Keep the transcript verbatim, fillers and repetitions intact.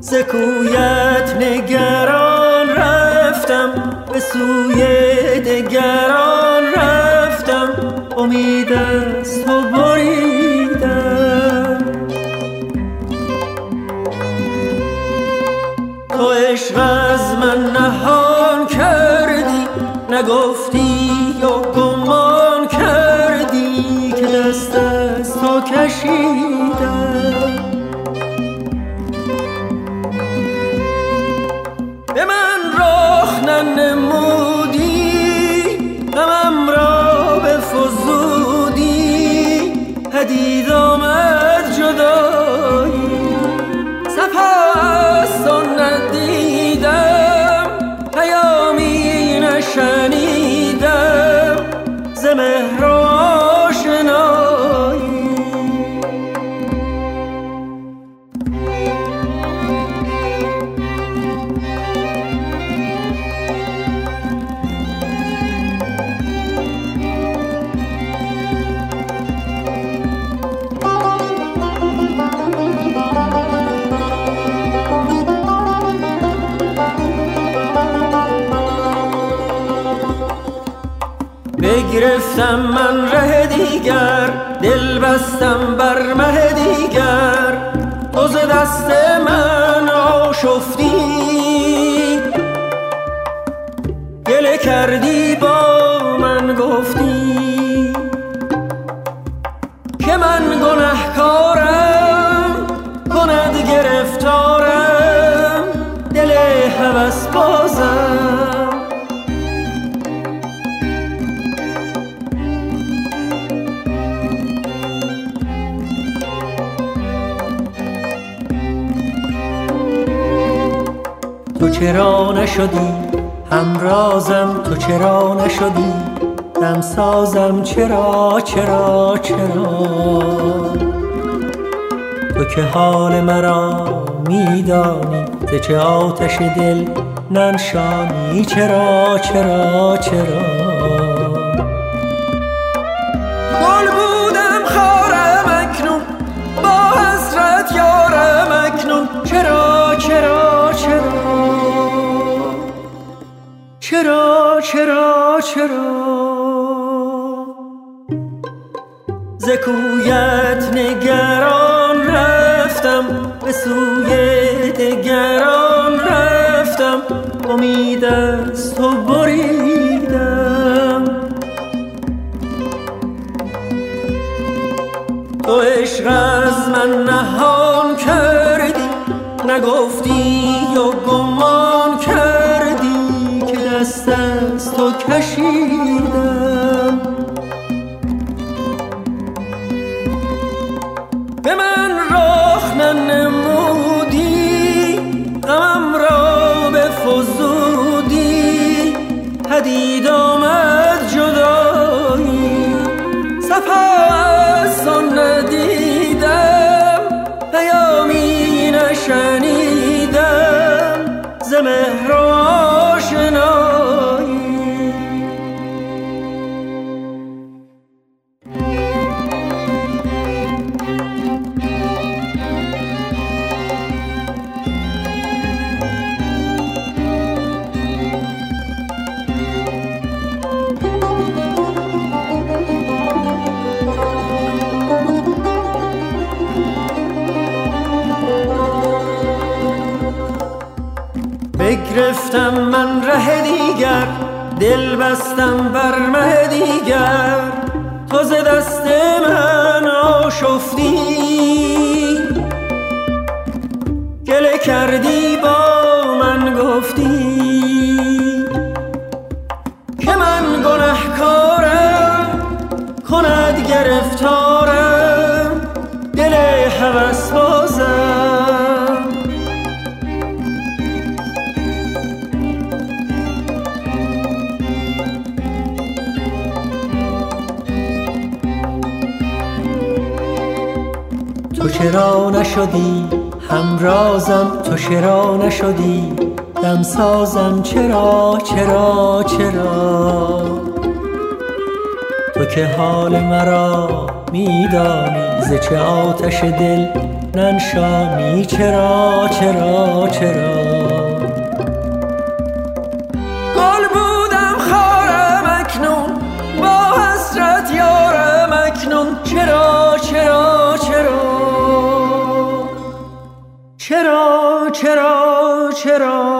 ز کویت نگران رفتم، به سوی دگران رفتم، امید از تو بریدم. تو عشق از من نهان کردی، نگفتی و گمان کردی که دست از تو کشیدم. به من رخ ننمودی، غمم را بفزودی، پدید آمد جدایی، صفا از تو ندیدم، پیامی نشنیدم ز مهر و آشنایی. بگرفتم من ره دیگر، دل بستم بر مه دیگر، تو ز دست من آشفتی، گله کردی با من گفتی که من گنهکارم، کند گرفتارم دل هوس بازم. تو چرا نشدی همرازم، تو چرا نشدی دمسازم، چرا چرا چرا؟ تو که حال مرا میدانی، ز چه آتش دل ننشانی، چرا چرا چرا؟ گل بودم خارم اکنون، با حسرت یارم اکنون، چرا چرا چرا؟ چرا چرا چرا؟ ز کویت نگران رفتم، به سوی دگران رفتم، امید از تو بریدم. تو عشق از من نهان کردی، نگفتی و گمان کردی که دست از تو کشیدم. به من رخ ننمودی، غمم را بفزودی، پدید آمد جدایی، صفا از تو ندیدم، پیامی نشنیدم ز مهر و آشنایی. بگرفتم من ره دیگر، دل بستم بر مه دیگر، تو ز دست من آشفتی، گله کردی با من گفتی که من گنهکارم، کند گرفتارم دل هوس بازم. تو چرا نشدی همرازم، تو چرا نشدی دمسازم، چرا چرا چرا؟ تو که حال مرا میدانی، ز چه آتش دل ننشانی چرا چرا چرا گل بودم خارم اکنون با حسرت یارم اکنون چرا چرا چرا چرا چرا چرا